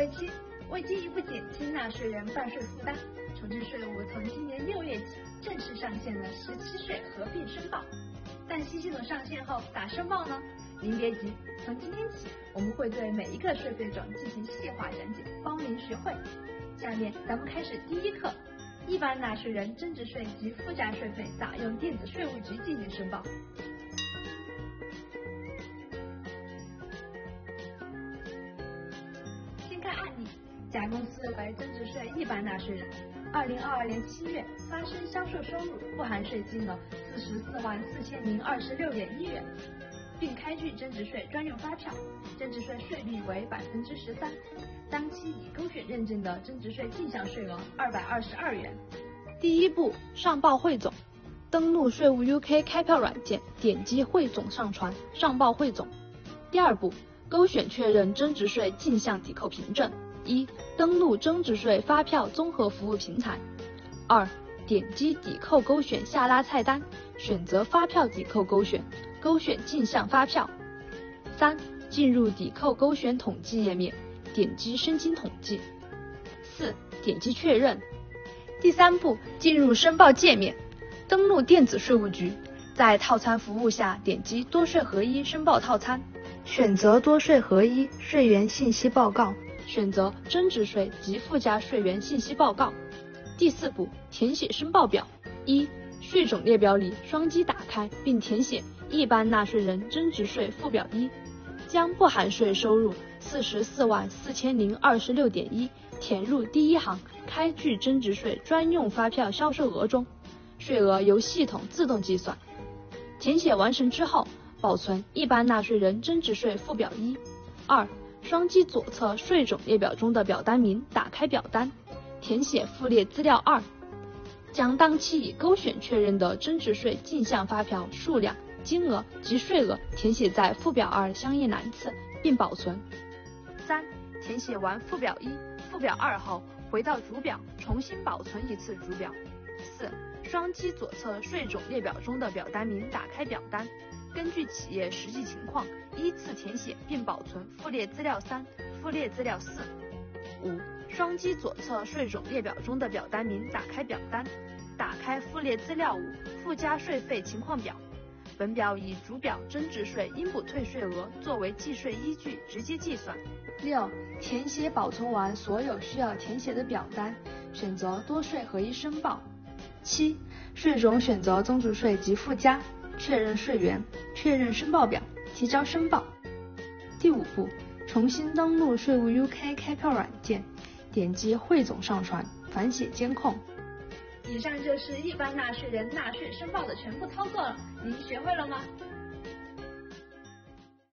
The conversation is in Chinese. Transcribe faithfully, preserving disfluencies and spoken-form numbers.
惠期，为进一步减轻纳税人办税负担，重庆税务从今年六月起正式上线了十七税合并申报。但新系统上线后咋申报呢？您别急，从今天起，我们会对每一个税费种进行细化讲解，帮您学会。下面咱们开始第一课：一般纳税人增值税及附加税费咋用电子税务局进行申报？先看案例，甲公司为增值税一般纳税人，二零二二年七月发生销售收入不含税金额四十四万四千零二十六点一元，并开具增值税专用发票，增值税税率为百分之十三，当期已勾选认证的增值税进项税额二百二十二元。 第一步，上报汇总。登录税务 U K 开票软件，点击汇总上传，上报汇总。第二步，勾选确认增值税进项抵扣凭证。一、登录增值税发票综合服务平台。二、点击抵扣勾选下拉菜单，选择发票抵扣勾选，勾选进项发票。三、进入抵扣勾选统计页面，点击申请统计。四、点击确认。第三步，进入申报界面，登录电子税务局，在套餐服务下点击多税合一申报套餐，选择多税合一税源信息报告，选择增值税及附加税源信息报告。第四步，填写申报表。一、税种列表里双击打开并填写一般纳税人增值税附表一，将不含税收入四十四万四千零二十六点一填入第一行开具增值税专用发票销售额中，税额由系统自动计算。填写完成之后，保存一般纳税人增值税附表一。二、双击左侧税种列表中的表单名，打开表单，填写附列资料二，将当期已勾选确认的增值税进项发票数量、金额及税额填写在附表二相应栏次，并保存。三、填写完附表一、附表二后，回到主表，重新保存一次主表。四、双击左侧税种列表中的表单名，打开表单，根据企业实际情况依次填写并保存附列资料三、附列资料四。五、双击左侧税种列表中的表单名，打开表单，打开附列资料五附加税费情况表，本表以主表增值税应补退税额作为计税依据，直接计算。六、填写保存完所有需要填写的表单，选择多税合一申报。七、税种选择增值税及附加，确认税源，确认申报表，提交申报。第五步，重新登录税务 U K 开票软件，点击汇总上传，反写监控。 以上就是一般纳税人纳税申报的全部操作了，您学会了吗？